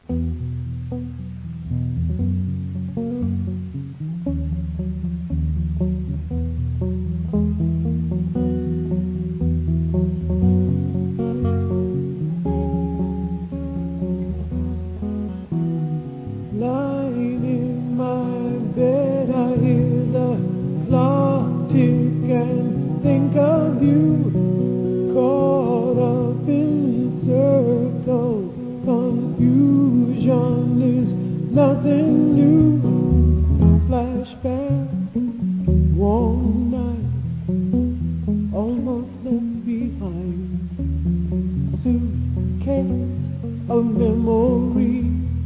Lying in my bed, I hear the clock tick and think of you. Caught up in circles, confusion is nothing new. Flashback, warm night, almost left behind. Suitcase of memory.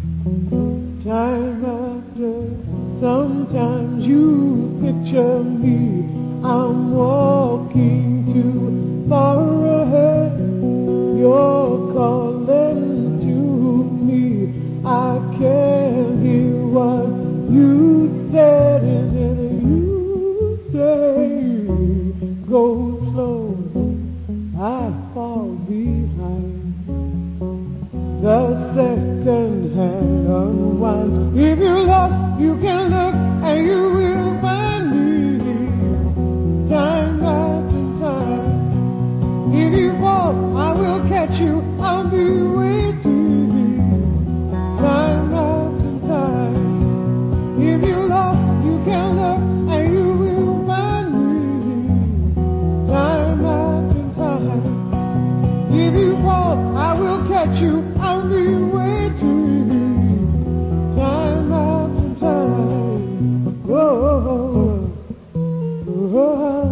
Time after, sometimes you picture me. I'm walking too far ahead. You're calling to me. I can't hear what you said. And then you say, go slow, I fall behind. The second hand unwinds. If you look, you can look, and you will find me. Time after time. If you fall, I will catch you. I'll be waiting. Time after time. If you look, you can look, and you will find me. Time after time. If you fall, I will catch you. I'll be waiting. Time after time. Oh, oh, oh.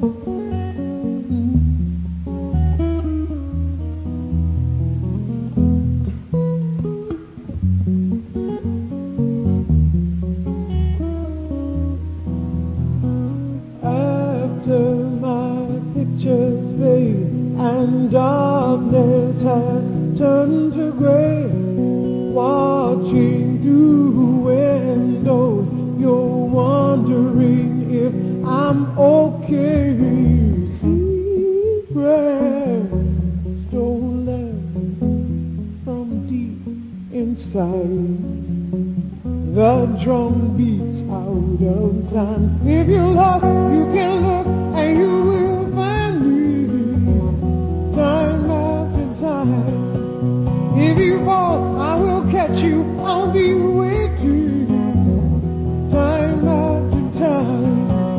After my pictures fade and darkness has turned to gray, watching through windows, you're wondering if I'm okay. Secret stolen from deep inside. The drum beats out of time. If you're lost, you can look, and you will find me. Time after time. If you fall, I will catch you. I'll be waiting. Time after time.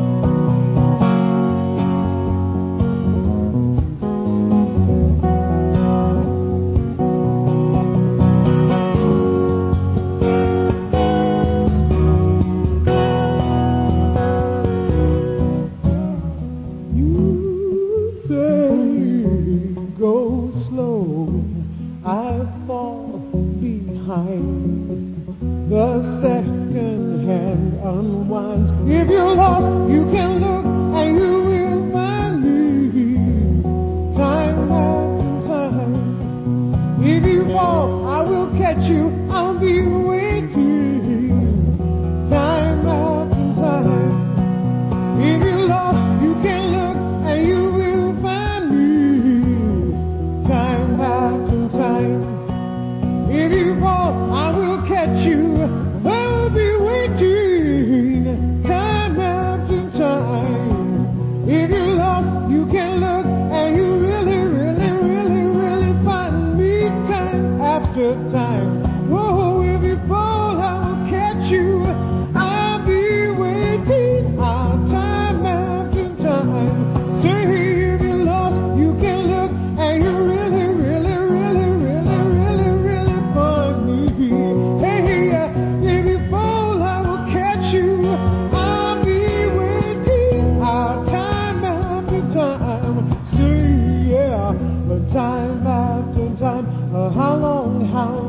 You say, go slow, I fall behind. The second hand unwinds. If you're lost, you can look, and you will find me. Time after time. If you fall, I will catch you. I'll be waiting. Time after time. If you're lost, you can look, and you will find me. Time after time. If you fall, I will catch you. I'll be waiting. Time after time. If you're lost, you can look, and you really, really, really, really find me. Time after time. Whoa, if you fall, I will catch you. I'll be waiting. Time after time. Say, if you're lost, you can look, and you really, really, really, really, really, really find me. Hey, if you fall, I will catch you. I'll be waiting. Time after time. Say, yeah, but time after time. How long, how